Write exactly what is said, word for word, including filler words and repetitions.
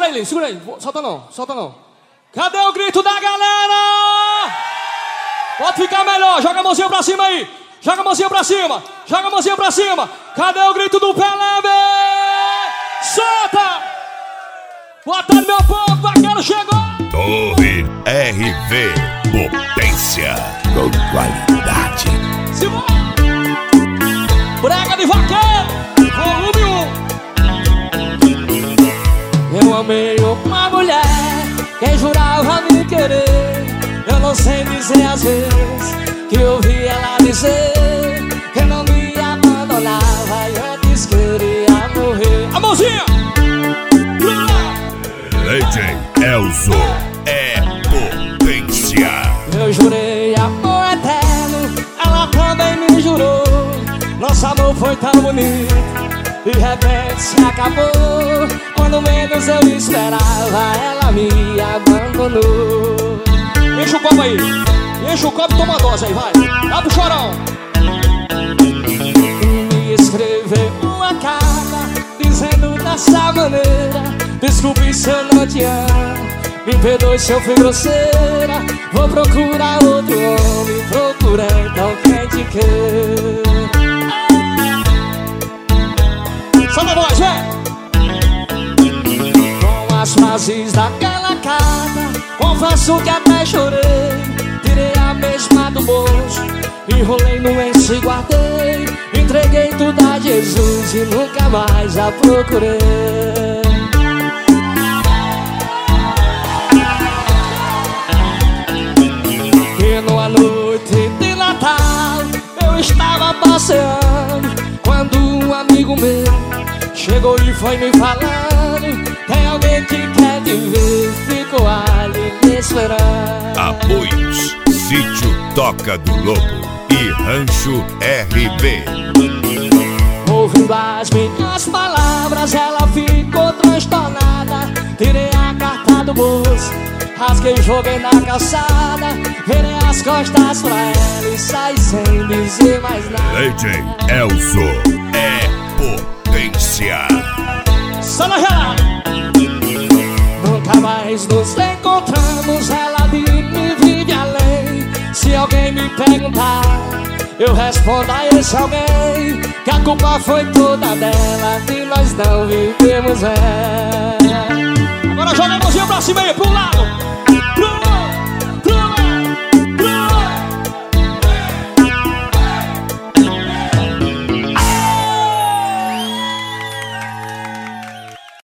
ele, segura aí. Solta não, solta não. Cadê o grito da galera? Pode ficar melhor, joga a mãozinha pra cima aí. Joga a mãozinha pra cima, joga a mãozinha pra cima. Cadê o grito do Pelé? Solta! Boa tarde, meu povo, vaqueiro chegou! Torre R V, potência com qualidade. Simão! Brega de vaqueiro, volume um. Eu amei uma mulher que jurava me querer. Eu não sei dizer às vezes que eu ouvi ela dizer que não me abandonava e antes queria morrer. A mãozinha! Legend Elzo é potência. Eu jurei amor eterno, ela também me jurou. Nosso amor foi tão bonito, de repente se acabou. Quando menos eu esperava, ela me abandonou. Enche o copo aí, enche o copo e toma a dose aí, vai. Dá pro chorão. Me escreveu uma carta dizendo dessa maneira: desculpe se eu não te amo, me perdoe se eu fui grosseira. Vou procurar outro homem, procura então quem te quer. Solta a voz, vem! Com as frases daquela carta, confesso que até chorei. Tirei a mesma do bolso, enrolei no lenço e guardei. Entreguei tudo a Jesus e nunca mais a procurei. E numa noite de Natal eu estava passeando, quando um amigo meu chegou e foi me falando: tem alguém que quer te ver, ficou ali me esperando. Apoios Sítio Toca do Lobo e Rancho R B. Ouvindo as minhas palavras, ela ficou transtornada. Tirei a carta do bolso, rasguei e joguei na calçada. Virei as costas pra ela e saí sem dizer mais nada. Legend Elzo é potência. Só na gelada. Nunca mais nos encontramos, ela de mim vive além. Se alguém me perguntar, eu respondo a esse alguém que a culpa foi toda dela, que nós não vivemos é. Agora joga a mãozinha pra cima aí, pro lado.